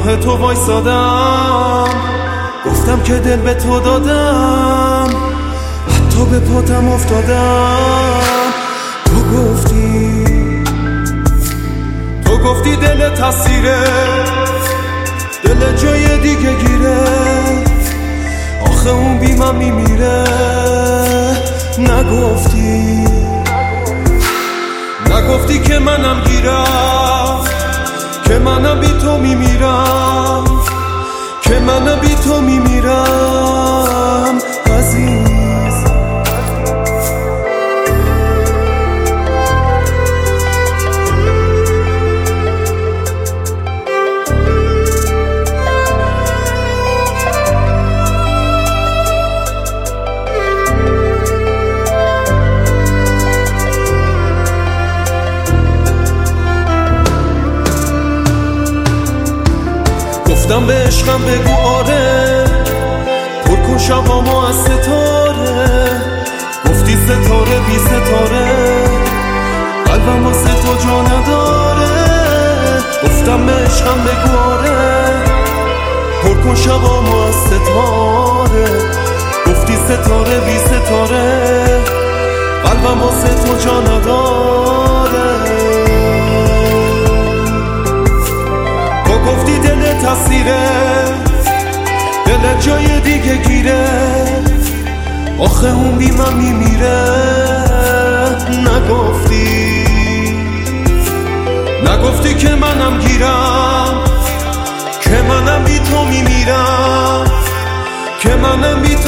راه تو وایسادم، گفتم که دل به تو دادم، حتی به پاتم افتادم. تو گفتی دل تسیره، دل جای دیگه گیره، آخه اون بی من میمیره. نگفتی که منم گیرم، که منم بی تو میمیرم، که منم بی تو میمیرم عزیز. گفتم به عشقم بگو آره، پر کن شبامو از ستاره. گفتی ستاره بی ستاره، قلبم واسه تو جا نداره. گفتم به عشقم بگو آره، پر کن شبامو از ستاره. گفتی ستاره بی ستاره، قلبم واسه تو جا نداره. گفتی دل تسیره، دل جای دیگه گیره، آخه اون بی من میمیره. نگفتی که منم گیرم، که منم بی تو میمیرم، که منم بی